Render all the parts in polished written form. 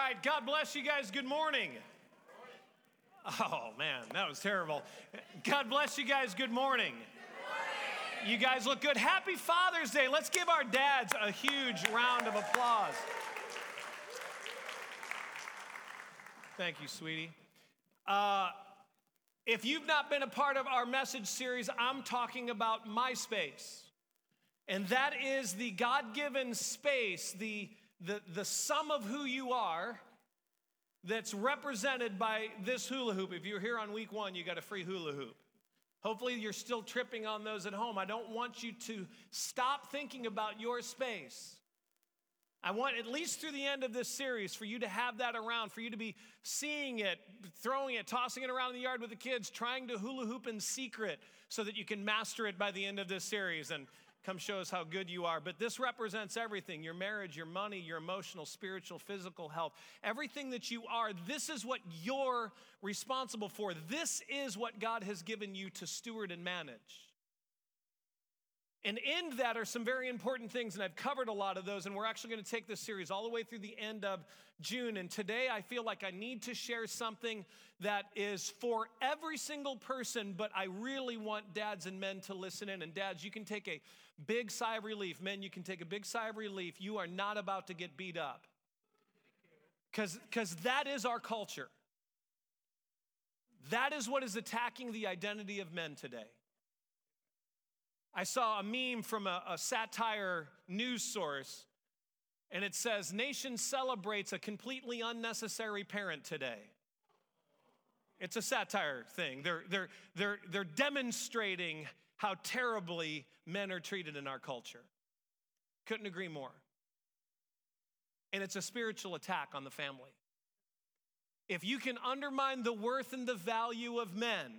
right, God bless you guys. Good morning. Oh, man, that was terrible. God bless you guys. Good morning. You guys look good. Happy Father's Day. Let's give our dads a huge round of applause. Thank you, sweetie. If you've not been a part of our message series, I'm talking about MySpace. And that is the God-given space, the sum of who you are that's represented by this hula hoop. If you're here on week one, you got a free hula hoop. Hopefully you're still tripping on those at home. I don't want you to stop thinking about your space. I want, at least through the end of this series, for you to have that around, for you to be seeing it, throwing it, tossing it around in the yard with the kids, trying to hula hoop in secret so that you can master it by the end of this series and come show us how good you are. But this represents everything: your marriage, your money, your emotional, spiritual, physical health. Everything that you are, this is what you're responsible for. This is what God has given you to steward and manage. And in that are some very important things, and I've covered a lot of those, and we're actually going to take this series all the way through the end of June. And today I feel like I need to share something that is for every single person, but I really want dads and men to listen in. And dads, you can take a big sigh of relief. Men, you can take a big sigh of relief. You are not about to get beat up. Because that is our culture. That is what is attacking the identity of men today. I saw a meme from a satire news source, and it says, "Nation celebrates a completely unnecessary parent today." It's a satire thing. They're demonstrating how terribly men are treated in our culture. Couldn't agree more. And it's a spiritual attack on the family. If you can undermine the worth and the value of men,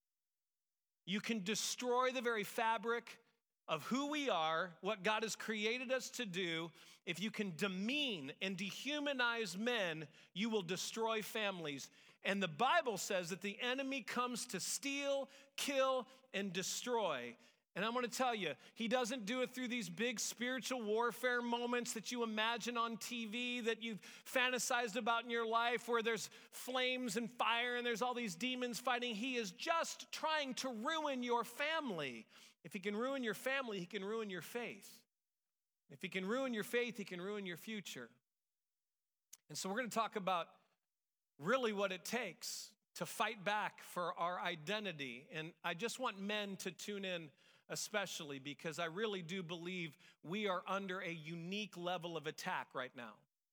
you can destroy the very fabric of who we are, what God has created us to do. If you can demean and dehumanize men, you will destroy families. And the Bible says that the enemy comes to steal, kill, and destroy. And I'm going to tell you, he doesn't do it through these big spiritual warfare moments that you imagine on TV, that you've fantasized about in your life, where there's flames and fire and there's all these demons fighting. He is just trying to ruin your family. If he can ruin your family, he can ruin your faith. If he can ruin your faith, he can ruin your future. And so we're going to talk about really what it takes to fight back for our identity. And I just want men to tune in, especially because I really do believe we are under a unique level of attack right now.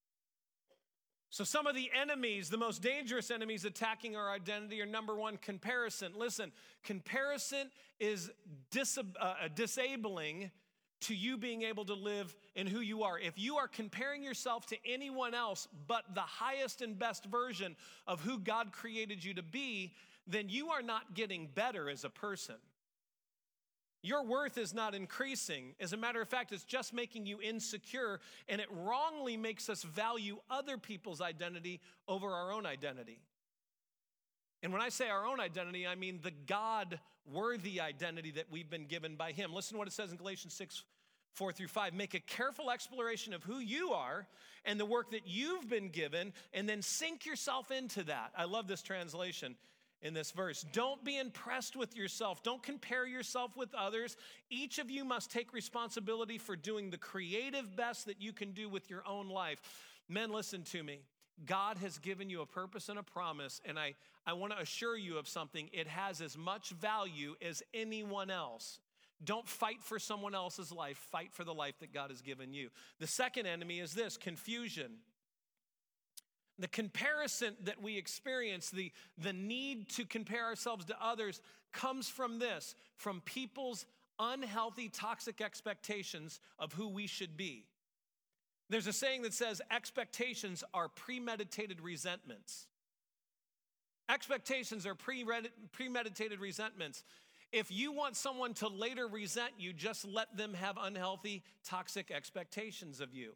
So some of the enemies, the most dangerous enemies attacking our identity are, number one, comparison. Listen, comparison is disabling to you being able to live in who you are. If you are comparing yourself to anyone else but the highest and best version of who God created you to be, then you are not getting better as a person. Your worth is not increasing. As a matter of fact, it's just making you insecure, and it wrongly makes us value other people's identity over our own identity. And when I say our own identity, I mean the God-worthy identity that we've been given by him. Listen to what it says in Galatians 6:4-5. Make a careful exploration of who you are and the work that you've been given, and then sink yourself into that. I love this translation in this verse. Don't be impressed with yourself. Don't compare yourself with others. Each of you must take responsibility for doing the creative best that you can do with your own life. Men, listen to me. God has given you a purpose and a promise, and I want to assure you of something. It has as much value as anyone else. Don't fight for someone else's life. Fight for the life that God has given you. The second enemy is this: confusion. The comparison that we experience, the need to compare ourselves to others, comes from this, from people's unhealthy, toxic expectations of who we should be. There's a saying that says expectations are premeditated resentments. Expectations are premeditated resentments. If you want someone to later resent you, just let them have unhealthy, toxic expectations of you.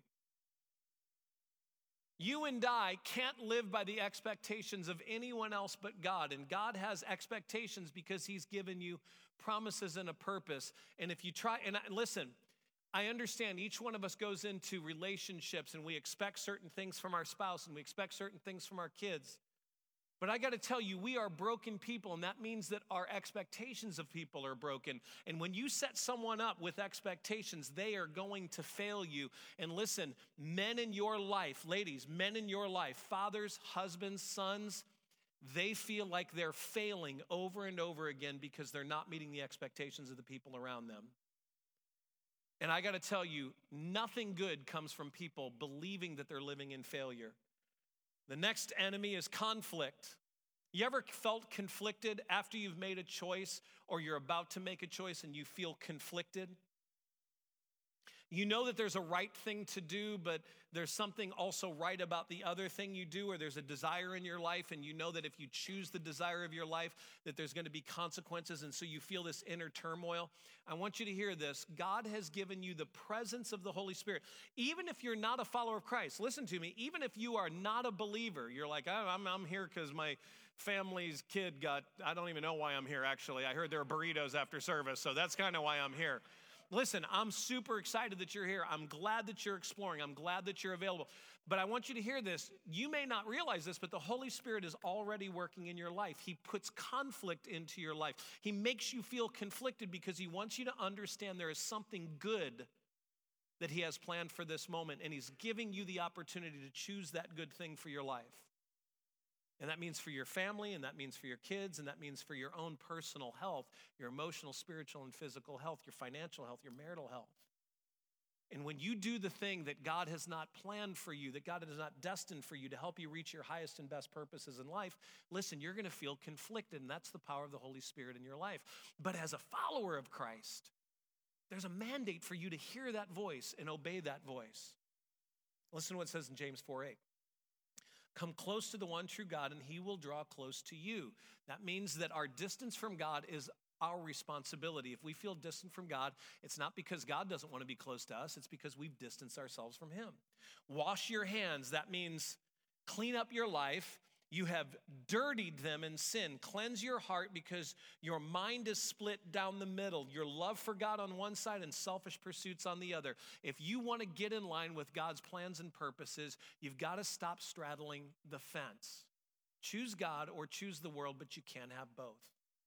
You and I can't live by the expectations of anyone else but God. And God has expectations because he's given you promises and a purpose. And if you try, listen, I understand each one of us goes into relationships and we expect certain things from our spouse and we expect certain things from our kids. But I got to tell you, we are broken people, and that means that our expectations of people are broken. And when you set someone up with expectations, they are going to fail you. And listen, men in your life, ladies, men in your life, fathers, husbands, sons, they feel like they're failing over and over again because they're not meeting the expectations of the people around them. And I got to tell you, nothing good comes from people believing that they're living in failure. The next enemy is conflict. You ever felt conflicted after you've made a choice or you're about to make a choice and you feel conflicted? You know that there's a right thing to do, but there's something also right about the other thing you do, or there's a desire in your life, and you know that if you choose the desire of your life, that there's going to be consequences, and so you feel this inner turmoil. I want you to hear this. God has given you the presence of the Holy Spirit. Even if you're not a follower of Christ, listen to me, even if you are not a believer, you're like, I'm here because my family's kid I don't even know why I'm here, actually. I heard there were burritos after service, so that's kind of why I'm here. Listen, I'm super excited that you're here. I'm glad that you're exploring. I'm glad that you're available. But I want you to hear this. You may not realize this, but the Holy Spirit is already working in your life. He puts conflict into your life. He makes you feel conflicted because he wants you to understand there is something good that he has planned for this moment, and he's giving you the opportunity to choose that good thing for your life. And that means for your family, and that means for your kids, and that means for your own personal health, your emotional, spiritual, and physical health, your financial health, your marital health. And when you do the thing that God has not planned for you, that God has not destined for you to help you reach your highest and best purposes in life, listen, you're going to feel conflicted, and that's the power of the Holy Spirit in your life. But as a follower of Christ, there's a mandate for you to hear that voice and obey that voice. Listen to what it says in James 4:8. Come close to the one true God, and he will draw close to you. That means that our distance from God is our responsibility. If we feel distant from God, it's not because God doesn't want to be close to us. It's because we've distanced ourselves from him. Wash your hands. That means clean up your life. You have dirtied them in sin. Cleanse your heart because your mind is split down the middle. Your love for God on one side and selfish pursuits on the other. If you want to get in line with God's plans and purposes, you've got to stop straddling the fence. Choose God or choose the world, but you can't have both.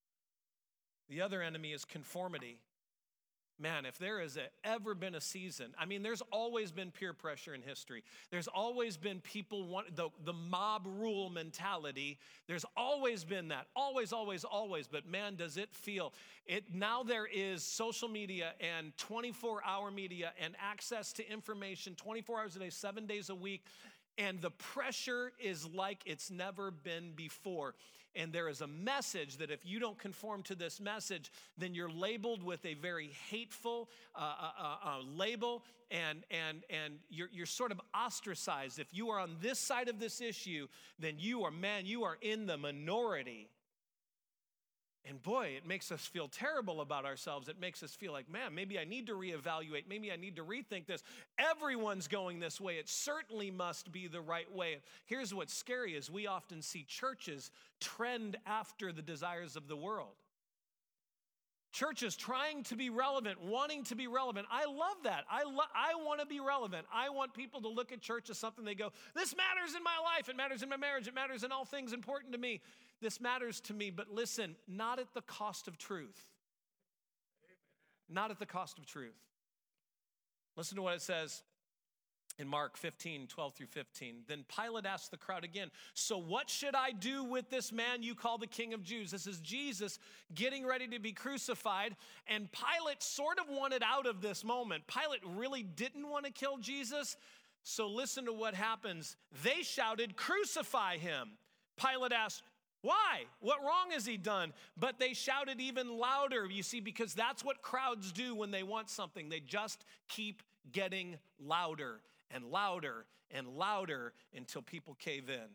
The other enemy is conformity. Man, if there has ever been a season, there's always been peer pressure in history. There's always been people want the mob rule mentality. There's always been that, always, always, always. But man, does it feel it now? There is social media and 24-hour media and access to information 24 hours a day, 7 days a week. And the pressure is like it's never been before. And there is a message that if you don't conform to this message, then you're labeled with a very hateful label, and you're sort of ostracized. If you are on this side of this issue, then you are in the minority. And boy, it makes us feel terrible about ourselves. It makes us feel like, man, maybe I need to reevaluate. Maybe I need to rethink this. Everyone's going this way. It certainly must be the right way. Here's what's scary is we often see churches trend after the desires of the world. Churches trying to be relevant, wanting to be relevant. I love that. I want to be relevant. I want people to look at church as something they go, this matters in my life. It matters in my marriage. It matters in all things important to me. This matters to me, but listen, not at the cost of truth. Not at the cost of truth. Listen to what it says in Mark 15:12-15. Then Pilate asked the crowd again, so what should I do with this man you call the King of Jews? This is Jesus getting ready to be crucified, and Pilate sort of wanted out of this moment. Pilate really didn't want to kill Jesus, so listen to what happens. They shouted, crucify him. Pilate asked, why? What wrong has he done? But they shouted even louder, you see, because that's what crowds do when they want something. They just keep getting louder and louder and louder until people cave in.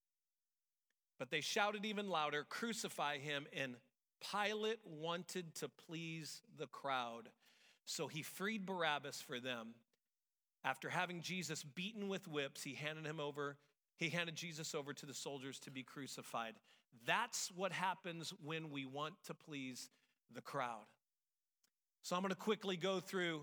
But they shouted even louder, crucify him, and Pilate wanted to please the crowd. So he freed Barabbas for them. After having Jesus beaten with whips, he handed Jesus over to the soldiers to be crucified. That's what happens when we want to please the crowd. So I'm going to quickly go through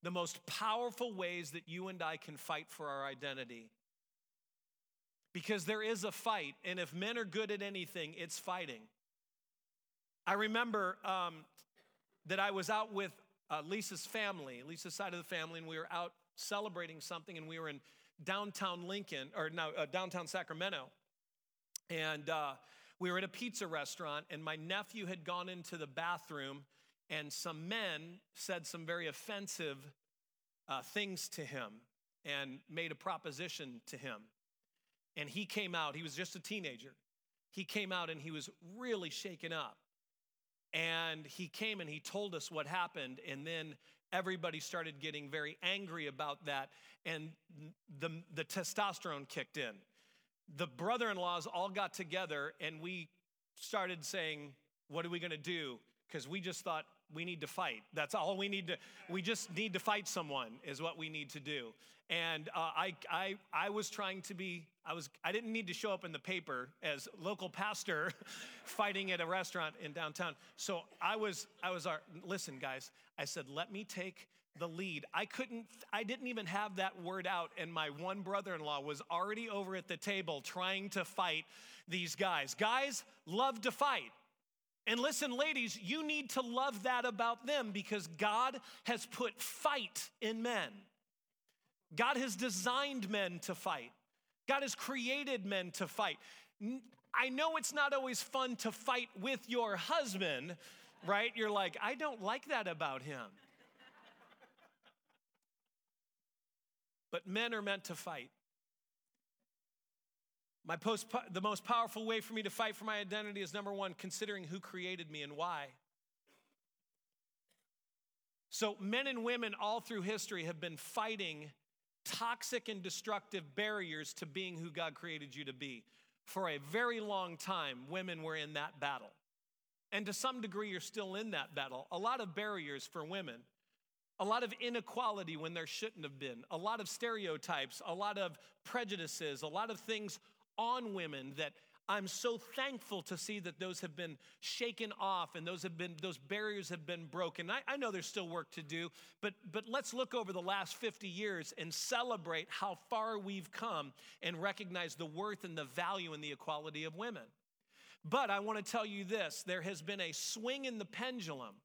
the most powerful ways that you and I can fight for our identity. Because there is a fight, and if men are good at anything, it's fighting. I remember that I was out with Lisa's family, Lisa's side of the family, and we were out celebrating something, and we were in downtown downtown Sacramento. And we were at a pizza restaurant, and my nephew had gone into the bathroom, and some men said some very offensive things to him and made a proposition to him. And he came out, he was just a teenager. He came out and he was really shaken up. And he came and he told us what happened, and then everybody started getting very angry about that, and the testosterone kicked in. The brother-in-laws all got together, and we started saying, what are we gonna do? Because we just thought we need to fight. That's all we need to, we just need to fight someone is what we need to do. And I was trying to be, I didn't need to show up in the paper as local pastor fighting at a restaurant in downtown. So listen guys, I said, let me take the lead. I didn't even have that word out, and my one brother-in-law was already over at the table trying to fight these guys. Guys love to fight. And listen, ladies, you need to love that about them, because God has put fight in men. God has designed men to fight. God has created men to fight. I know it's not always fun to fight with your husband, right? You're like, I don't like that about him. But men are meant to fight. The most powerful way for me to fight for my identity is, number one, considering who created me and why. So men and women all through history have been fighting toxic and destructive barriers to being who God created you to be. For a very long time, women were in that battle. And to some degree, you're still in that battle. A lot of barriers for women. A lot of inequality when there shouldn't have been. A lot of stereotypes, a lot of prejudices, a lot of things on women that I'm so thankful to see that those have been shaken off and those barriers have been broken. I know there's still work to do, but let's look over the last 50 years and celebrate how far we've come and recognize the worth and the value and the equality of women. But I want to tell you this, there has been a swing in the pendulum,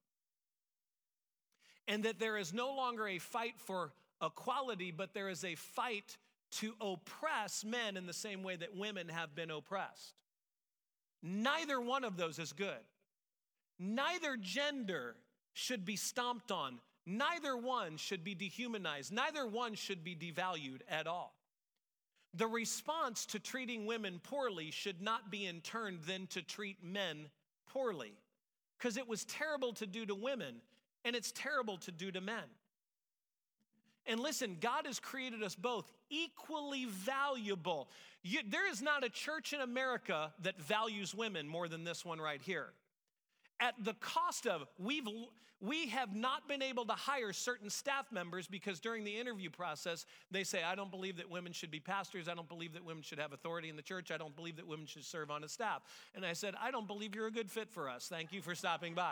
and that there is no longer a fight for equality, but there is a fight to oppress men in the same way that women have been oppressed. Neither one of those is good. Neither gender should be stomped on. Neither one should be dehumanized. Neither one should be devalued at all. The response to treating women poorly should not be in turn then to treat men poorly, because it was terrible to do to women, and it's terrible to do to men. And listen, God has created us both equally valuable. There is not a church in America that values women more than this one right here. At the cost of, we have not been able to hire certain staff members because during the interview process, they say, I don't believe that women should be pastors. I don't believe that women should have authority in the church. I don't believe that women should serve on a staff. And I said, I don't believe you're a good fit for us. Thank you for stopping by.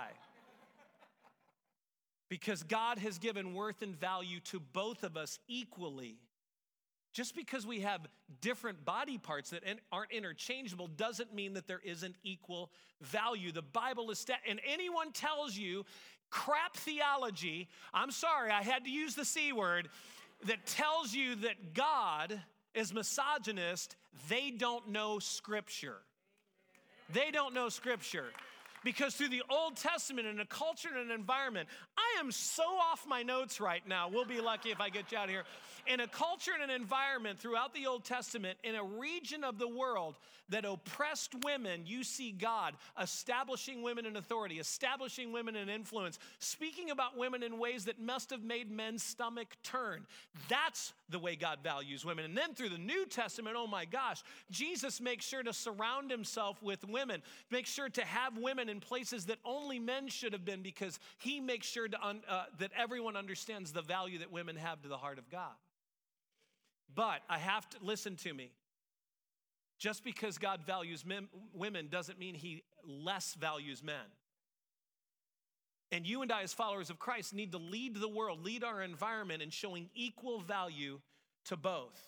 Because God has given worth and value to both of us equally. Just because we have different body parts that aren't interchangeable doesn't mean that there isn't equal value. The Bible is, and anyone tells you crap theology, I'm sorry, I had to use the C word, that tells you that God is misogynist, they don't know Scripture. They don't know Scripture. Because through the Old Testament, in a culture and an environment, I am so off my notes right now. We'll be lucky if I get you out of here. In a culture and an environment throughout the Old Testament, in a region of the world that oppressed women, you see God establishing women in authority, establishing women in influence, speaking about women in ways that must have made men's stomach turn. That's the way God values women. And then through the New Testament, oh my gosh, Jesus makes sure to surround himself with women, makes sure to have women in places that only men should have been, because he makes sure that everyone understands the value that women have to the heart of God. But I have to, listen to me. Just because God values women doesn't mean he less values men. And you and I, as followers of Christ, need to lead the world, lead our environment in showing equal value to both.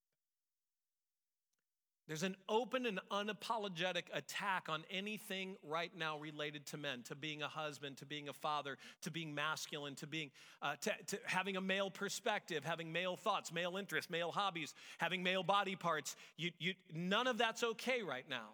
There's an open and unapologetic attack on anything right now related to men, to being a husband, to being a father, to being masculine, to being to having a male perspective, having male thoughts, male interests, male hobbies, having male body parts. None of that's okay right now.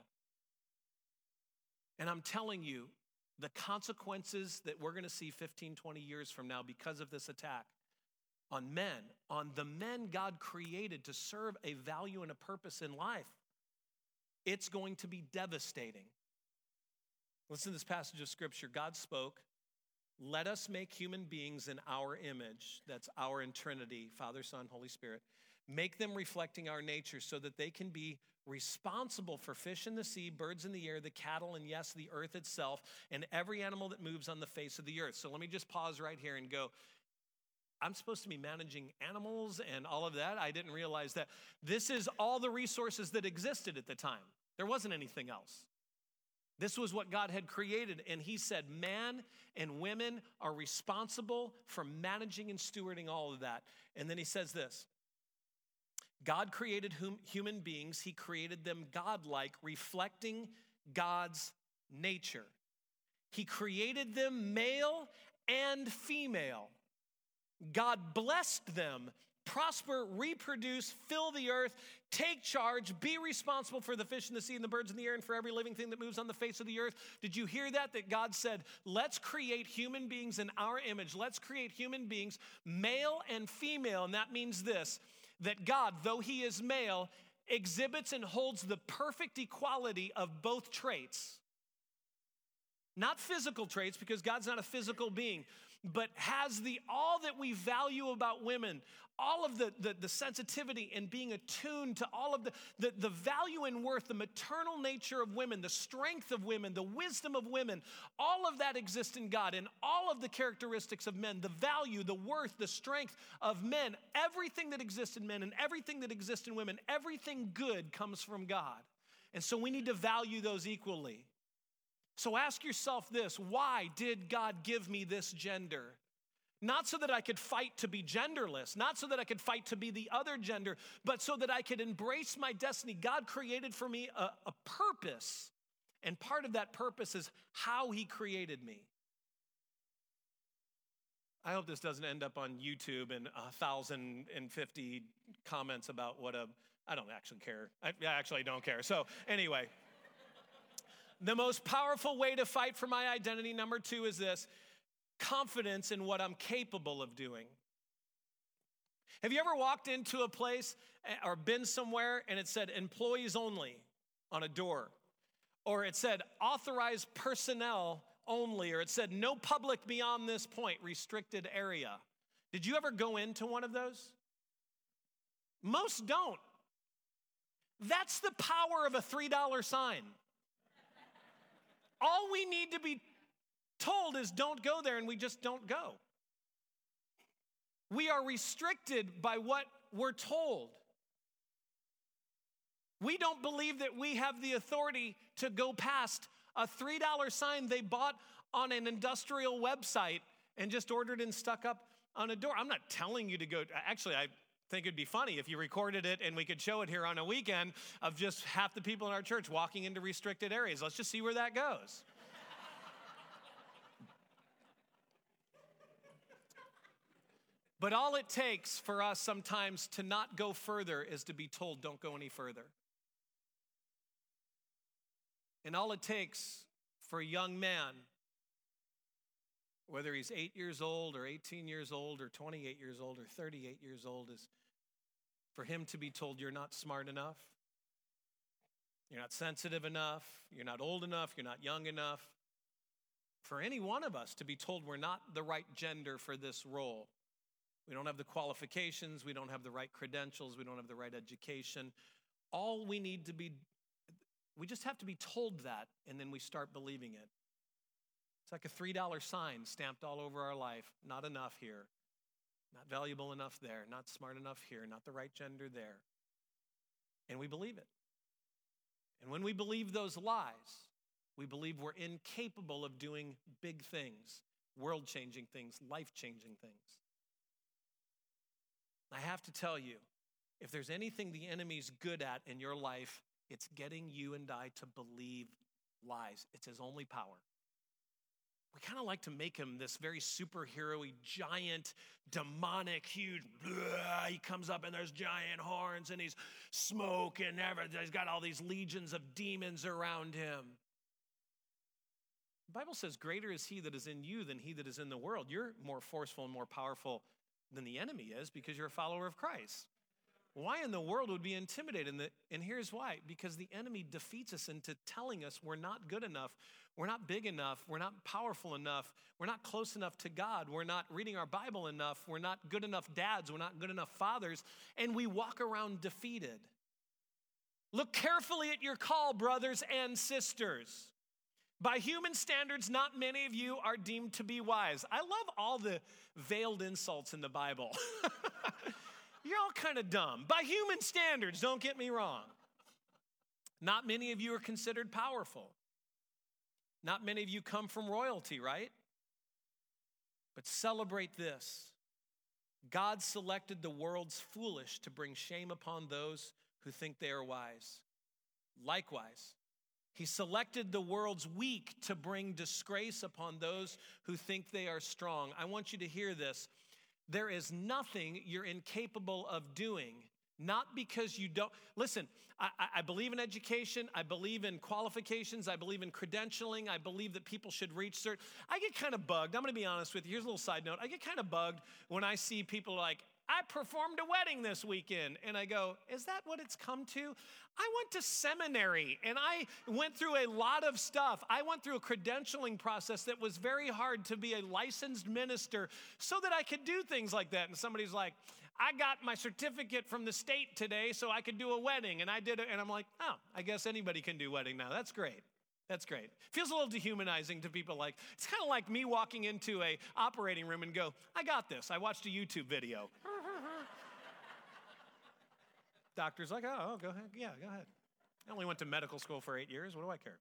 And I'm telling you, the consequences that we're going to see 15, 20 years from now because of this attack on men, on the men God created to serve a value and a purpose in life, it's going to be devastating. Listen to this passage of Scripture. God spoke, "Let us make human beings in our image." That's our in Trinity, Father, Son, Holy Spirit. "Make them reflecting our nature so that they can be responsible for fish in the sea, birds in the air, the cattle, and yes, the earth itself, and every animal that moves on the face of the earth." So let me just pause right here and go, I'm supposed to be managing animals and all of that? I didn't realize that. This is all the resources that existed at the time. There wasn't anything else. This was what God had created, and he said man and women are responsible for managing and stewarding all of that. And then he says this, God created human beings. He created them godlike, reflecting God's nature. He created them male and female. God blessed them. Prosper, reproduce, fill the earth, take charge, be responsible for the fish in the sea and the birds in the air and for every living thing that moves on the face of the earth. Did you hear that? That God said, let's create human beings in our image. Let's create human beings, male and female. And that means this, that God, though he is male, exhibits and holds the perfect equality of both traits. Not physical traits, because God's not a physical being, but has all that we value about women, all of the sensitivity and being attuned to all of the value and worth, the maternal nature of women, the strength of women, the wisdom of women, all of that exists in God, and all of the characteristics of men, the value, the worth, the strength of men, everything that exists in men and everything that exists in women, everything good comes from God. And so we need to value those equally. So ask yourself this, why did God give me this gender? Not so that I could fight to be genderless, not so that I could fight to be the other gender, but so that I could embrace my destiny. God created for me a purpose, and part of that purpose is how he created me. I hope this doesn't end up on YouTube and 1,050 comments about I don't actually care. I actually don't care. So anyway. The most powerful way to fight for my identity, number 2, is this: confidence in what I'm capable of doing. Have you ever walked into a place or been somewhere and it said employees only on a door? Or it said authorized personnel only, or it said no public beyond this point, restricted area. Did you ever go into one of those? Most don't. That's the power of a $3 sign. All we need to be told is don't go there, and we just don't go. We are restricted by what we're told. We don't believe that we have the authority to go past a $3 sign they bought on an industrial website and just ordered and stuck up on a door. I'm not telling you to go. Actually, I think it'd be funny if you recorded it and we could show it here on a weekend of just half the people in our church walking into restricted areas. Let's just see where that goes. But all it takes for us sometimes to not go further is to be told, don't go any further. And all it takes for a young man, whether he's 8 years old or 18 years old or 28 years old or 38 years old, is for him to be told you're not smart enough, you're not sensitive enough, you're not old enough, you're not young enough. For any one of us to be told we're not the right gender for this role. We don't have the qualifications, we don't have the right credentials, we don't have the right education. All we need to be, we just have to be told that, and then we start believing it. It's like a $3 sign stamped all over our life. Not enough here. Not valuable enough there. Not smart enough here. Not the right gender there. And we believe it. And when we believe those lies, we believe we're incapable of doing big things. world-changing things, life-changing things. I have to tell you, if there's anything the enemy's good at in your life, it's getting you and I to believe lies. It's his only power. We kind of like to make him this very superhero-y, giant, demonic, huge, he comes up and there's giant horns and he's smoke and everything. He's got all these legions of demons around him. The Bible says, greater is he that is in you than he that is in the world. You're more forceful and more powerful than the enemy is because you're a follower of Christ. Why in the world would be intimidated? And here's why. Because the enemy defeats us into telling us we're not good enough, we're not big enough, we're not powerful enough, we're not close enough to God, we're not reading our Bible enough, we're not good enough dads, we're not good enough fathers, and we walk around defeated. Look carefully at your call, brothers and sisters. By human standards, not many of you are deemed to be wise. I love all the veiled insults in the Bible. You're all kind of dumb. By human standards, don't get me wrong. Not many of you are considered powerful. Not many of you come from royalty, right? But celebrate this. God selected the world's foolish to bring shame upon those who think they are wise. Likewise, he selected the world's weak to bring disgrace upon those who think they are strong. I want you to hear this. There is nothing you're incapable of doing, not because you don't. Listen, I believe in education. I believe in qualifications. I believe in credentialing. I believe that people should reach certain. I get kind of bugged. I'm going to be honest with you. Here's a little side note. I get kind of bugged when I see people like, I performed a wedding this weekend. And I go, is that what it's come to? I went to seminary and I went through a lot of stuff. I went through a credentialing process that was very hard to be a licensed minister so that I could do things like that. And somebody's like, I got my certificate from the state today so I could do a wedding. And I did it. And I'm like, oh, I guess anybody can do wedding now. That's great. That's great. Feels a little dehumanizing to people like, it's kind of like me walking into a operating room and go, I got this. I watched a YouTube video. Doctor's like, oh, go ahead. Yeah, go ahead. I only went to medical school for 8 years. What do I care?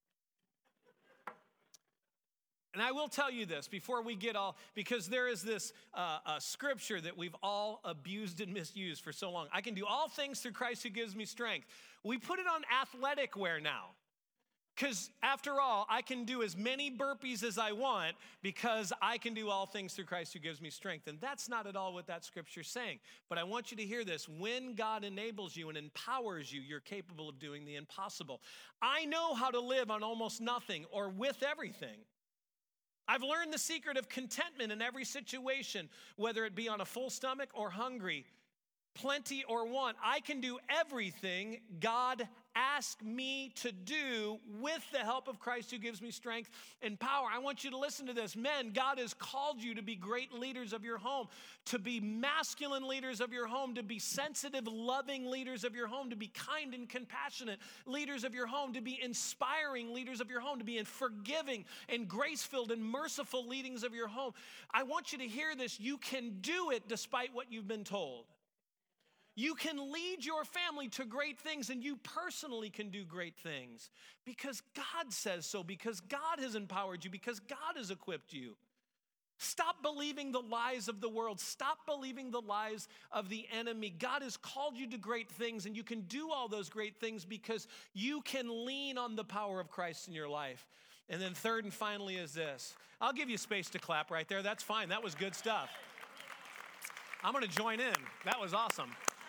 And I will tell you this before we get all, because there is this scripture that we've all abused and misused for so long. I can do all things through Christ who gives me strength. We put it on athletic wear now. Because after all, I can do as many burpees as I want because I can do all things through Christ who gives me strength. And that's not at all what that scripture's saying. But I want you to hear this. When God enables you and empowers you, you're capable of doing the impossible. I know how to live on almost nothing or with everything. I've learned the secret of contentment in every situation, whether it be on a full stomach or hungry, plenty or want. I can do everything God asked me to do with the help of Christ who gives me strength and power. I want you to listen to this. Men, God has called you to be great leaders of your home, to be masculine leaders of your home, to be sensitive, loving leaders of your home, to be kind and compassionate leaders of your home, to be inspiring leaders of your home, to be forgiving and grace-filled and merciful leadings of your home. I want you to hear this. You can do it despite what you've been told. You can lead your family to great things, and you personally can do great things because God says so, because God has empowered you, because God has equipped you. Stop believing the lies of the world. Stop believing the lies of the enemy. God has called you to great things, and you can do all those great things because you can lean on the power of Christ in your life. And then third and finally is this. I'll give you space to clap right there. That's fine. That was good stuff. I'm going to join in. That was awesome.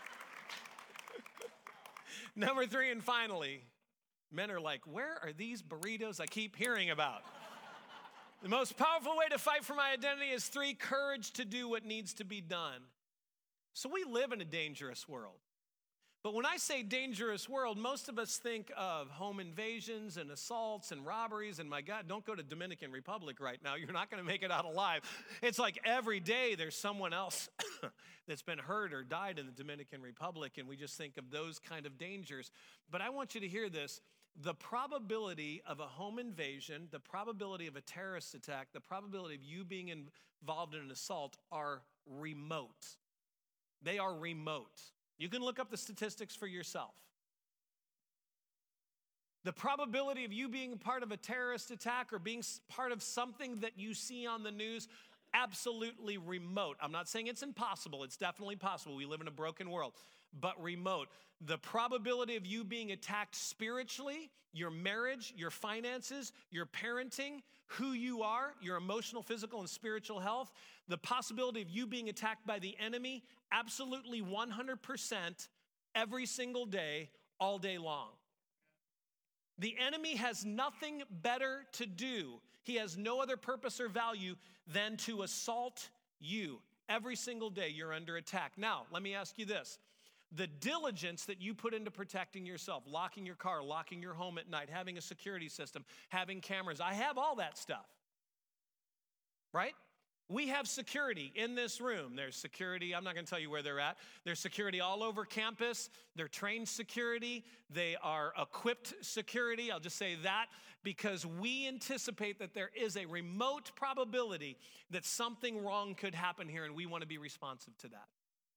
Number 3 and finally, men are like, where are these burritos I keep hearing about? The most powerful way to fight for my identity is 3, courage to do what needs to be done. So we live in a dangerous world. But when I say dangerous world, most of us think of home invasions and assaults and robberies. And my God, don't go to Dominican Republic right now. You're not going to make it out alive. It's like every day there's someone else that's been hurt or died in the Dominican Republic. And we just think of those kind of dangers. But I want you to hear this. The probability of a home invasion, the probability of a terrorist attack, the probability of you being involved in an assault are remote. They are remote. You can look up the statistics for yourself. The probability of you being part of a terrorist attack or being part of something that you see on the news, absolutely remote. I'm not saying it's impossible. It's definitely possible. We live in a broken world, but remote. The probability of you being attacked spiritually, your marriage, your finances, your parenting, who you are, your emotional, physical, and spiritual health, the possibility of you being attacked by the enemy, absolutely 100% every single day, all day long. The enemy has nothing better to do. He has no other purpose or value than to assault you. Every single day you're under attack. Now, let me ask you this. The diligence that you put into protecting yourself, locking your car, locking your home at night, having a security system, having cameras, I have all that stuff, right? We have security in this room. There's security. I'm not going to tell you where they're at. There's security all over campus. They're trained security. They are equipped security. I'll just say that because we anticipate that there is a remote probability that something wrong could happen here, and we want to be responsive to that.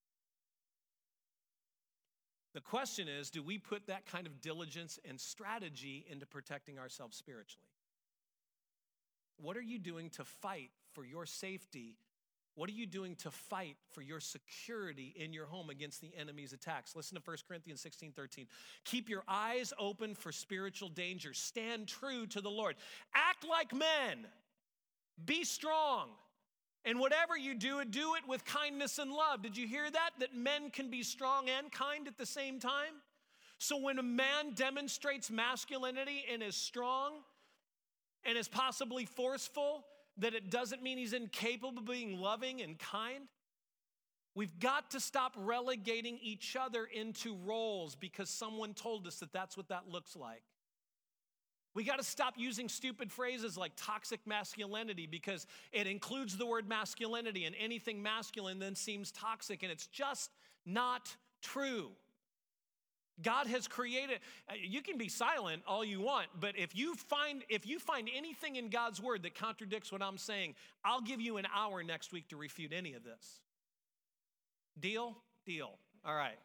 The question is, do we put that kind of diligence and strategy into protecting ourselves spiritually? What are you doing to fight for your safety? What are you doing to fight for your security in your home against the enemy's attacks? Listen to 1 Corinthians 16:13. Keep your eyes open for spiritual danger. Stand true to the Lord. Act like men. Be strong. And whatever you do it with kindness and love. Did you hear that? That men can be strong and kind at the same time? So when a man demonstrates masculinity and is strong and is possibly forceful, that it doesn't mean he's incapable of being loving and kind. We've got to stop relegating each other into roles because someone told us that that's what that looks like. We got to stop using stupid phrases like toxic masculinity because it includes the word masculinity, and anything masculine then seems toxic, and it's just not true. God has created, you can be silent all you want, but if you find anything in God's word that contradicts what I'm saying, I'll give you an hour next week to refute any of this. Deal? Deal. All right.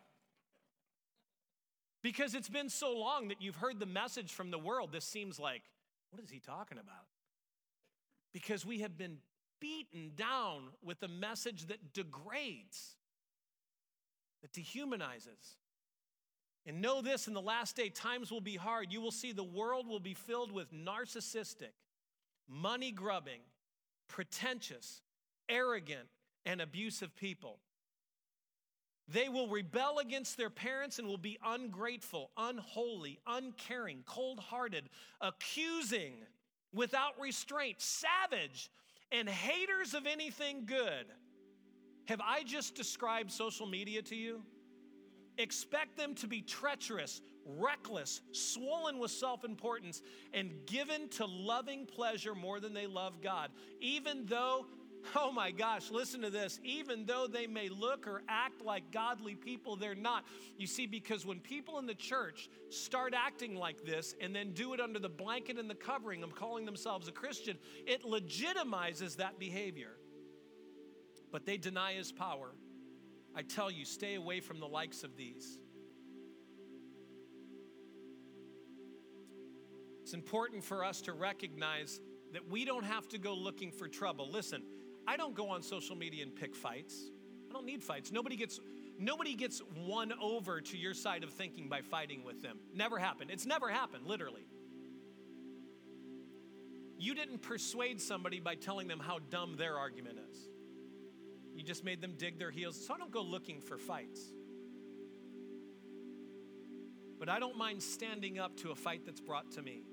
Because it's been so long that you've heard the message from the world, this seems like, what is he talking about? Because we have been beaten down with a message that degrades, that dehumanizes. And know this, in the last day, times will be hard. You will see the world will be filled with narcissistic, money-grubbing, pretentious, arrogant, and abusive people. They will rebel against their parents and will be ungrateful, unholy, uncaring, cold-hearted, accusing, without restraint, savage, and haters of anything good. Have I just described social media to you? Expect them to be treacherous, reckless, swollen with self-importance, and given to loving pleasure more than they love God. Even though, oh my gosh, listen to this, even though they may look or act like godly people, they're not. You see, because when people in the church start acting like this and then do it under the blanket and the covering of calling themselves a Christian, it legitimizes that behavior. But they deny his power. I tell you, stay away from the likes of these. It's important for us to recognize that we don't have to go looking for trouble. Listen, I don't go on social media and pick fights. I don't need fights. Nobody gets won over to your side of thinking by fighting with them. Never happened. It's never happened, literally. You didn't persuade somebody by telling them how dumb their argument is. You just made them dig their heels. So I don't go looking for fights. But I don't mind standing up to a fight that's brought to me.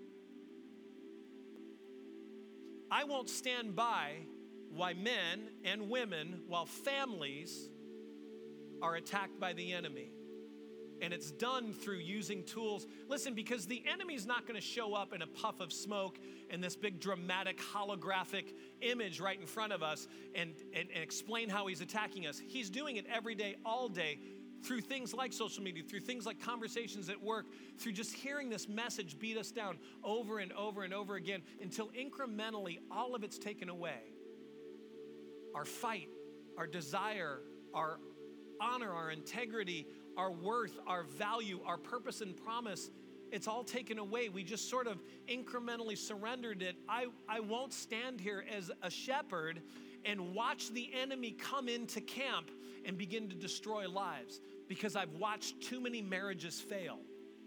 I won't stand by while men and women, while families are attacked by the enemy. And it's done through using tools. Listen, because the enemy's not going to show up in a puff of smoke and this big dramatic holographic image right in front of us and explain how he's attacking us. He's doing it every day, all day, through things like social media, through things like conversations at work, through just hearing this message beat us down over and over and over again until incrementally all of it's taken away. Our fight, our desire, our honor, our integrity, our worth, our value, our purpose and promise it's all taken away. We just sort of incrementally surrendered it. I won't stand here as a shepherd and watch the enemy come into camp and begin to destroy lives, because I've watched too many marriages fail.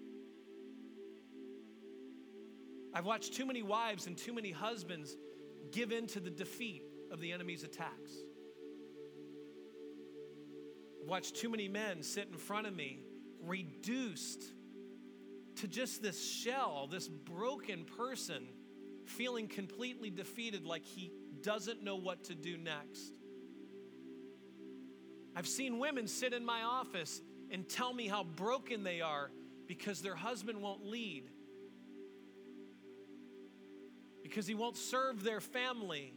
I've watched too many wives and too many husbands give in to the defeat of the enemy's attacks. I've watched too many men sit in front of me reduced to just this shell, this broken person feeling completely defeated, like he doesn't know what to do next. I've seen women sit in my office and tell me how broken they are because their husband won't lead, because he won't serve their family,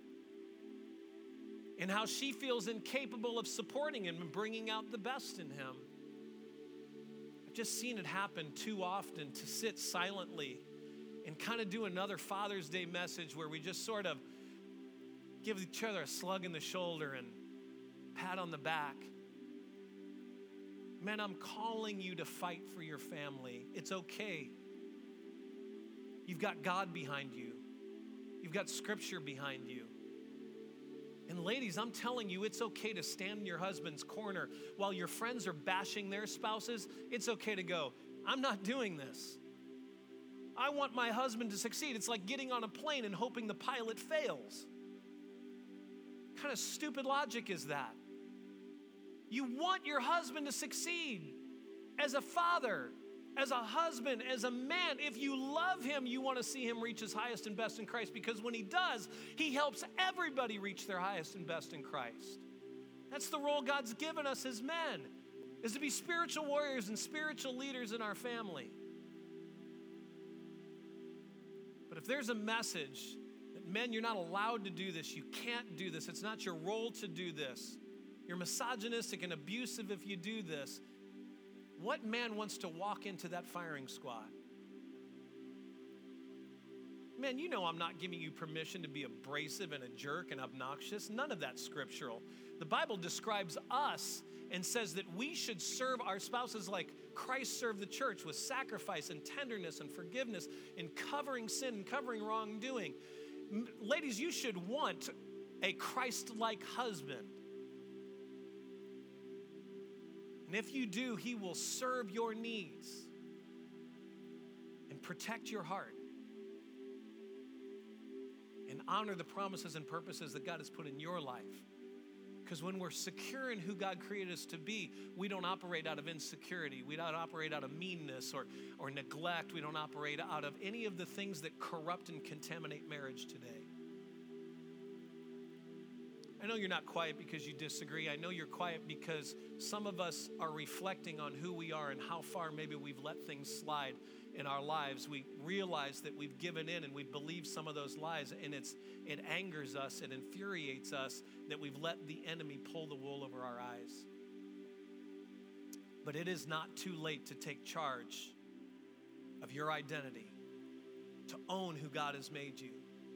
and how she feels incapable of supporting him and bringing out the best in him. I've just seen it happen too often to sit silently and kind of do another Father's Day message where we just sort of give each other a slug in the shoulder and pat on the back. Man, I'm calling you to fight for your family. It's okay. You've got God behind you. You've got Scripture behind you. And ladies, I'm telling you, it's okay to stand in your husband's corner while your friends are bashing their spouses. It's okay to go, I'm not doing this. I want my husband to succeed. It's like getting on a plane and hoping the pilot fails. What kind of stupid logic is that? You want your husband to succeed. As a father, as a husband, as a man, if you love him, you want to see him reach his highest and best in Christ, because when he does, he helps everybody reach their highest and best in Christ. That's the role God's given us as men, is to be spiritual warriors and spiritual leaders in our family. But if there's a message that, men, you're not allowed to do this, you can't do this, it's not your role to do this, you're misogynistic and abusive if you do this, what man wants to walk into that firing squad? Man, you know I'm not giving you permission to be abrasive and a jerk and obnoxious. None of that's scriptural. The Bible describes us and says that we should serve our spouses like Christ served the church, with sacrifice and tenderness and forgiveness and covering sin and covering wrongdoing. Ladies, you should want a Christ-like husband. And if you do, he will serve your needs and protect your heart and honor the promises and purposes that God has put in your life. Because when we're secure in who God created us to be, we don't operate out of insecurity. We don't operate out of meanness or neglect. We don't operate out of any of the things that corrupt and contaminate marriage today. I know you're not quiet because you disagree. I know you're quiet because some of us are reflecting on who we are and how far maybe we've let things slide in our lives. We realize that we've given in and we've believed some of those lies, and it angers us, it infuriates us that we've let the enemy pull the wool over our eyes. But it is not too late to take charge of your identity, to own who God has made you.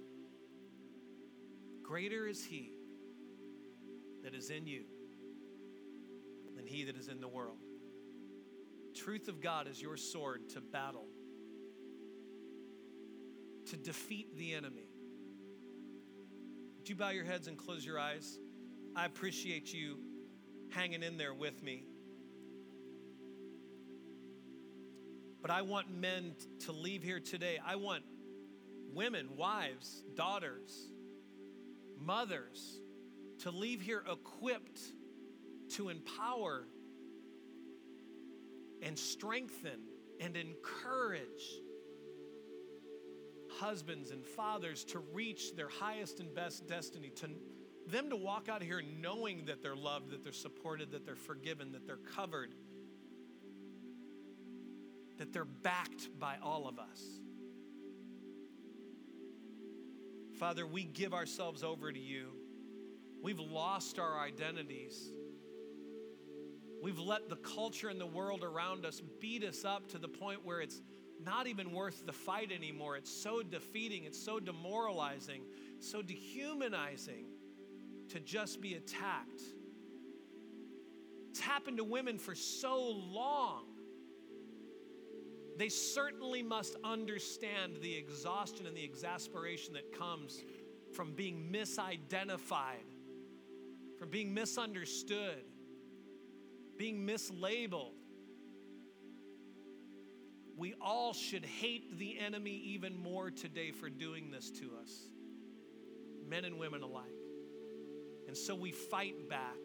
Greater is he that is in you than he that is in the world. Truth of God is your sword to battle, to defeat the enemy. Would you bow your heads and close your eyes? I appreciate you hanging in there with me. But I want men to leave here today. I want women, wives, daughters, mothers to leave here equipped to empower and strengthen and encourage husbands and fathers to reach their highest and best destiny, to them to walk out of here knowing that they're loved, that they're supported, that they're forgiven, that they're covered, that they're backed by all of us. Father, we give ourselves over to you. We've lost our identities. We've let the culture and the world around us beat us up to the point where it's not even worth the fight anymore. It's so defeating, it's so demoralizing, so dehumanizing to just be attacked. It's happened to women for so long. They certainly must understand the exhaustion and the exasperation that comes from being misidentified, from being misunderstood, being mislabeled. We all should hate the enemy even more today for doing this to us, men and women alike. And so we fight back.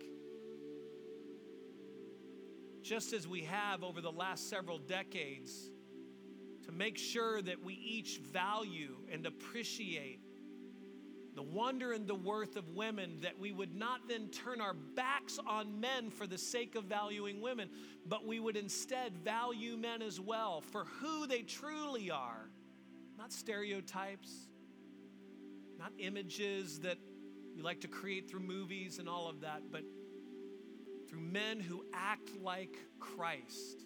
Just as we have over the last several decades, to make sure that we each value and appreciate the wonder and the worth of women, that we would not then turn our backs on men for the sake of valuing women, but we would instead value men as well for who they truly are. Not stereotypes, not images that you like to create through movies and all of that, but through men who act like Christ.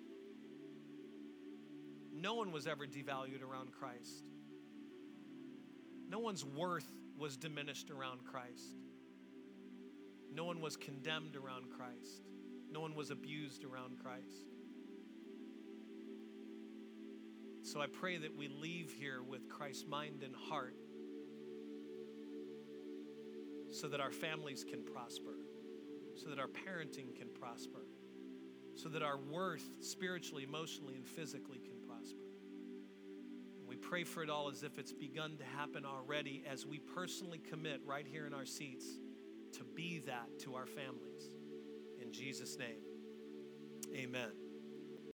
No one was ever devalued around Christ. No one's worth was diminished around Christ. No one was condemned around Christ. No one was abused around Christ. So I pray that we leave here with Christ's mind and heart so that our families can prosper, so that our parenting can prosper, so that our worth spiritually, emotionally, and physically can prosper. We pray for it all as if it's begun to happen already, as we personally commit right here in our seats to be that to our families. In Jesus' name, amen.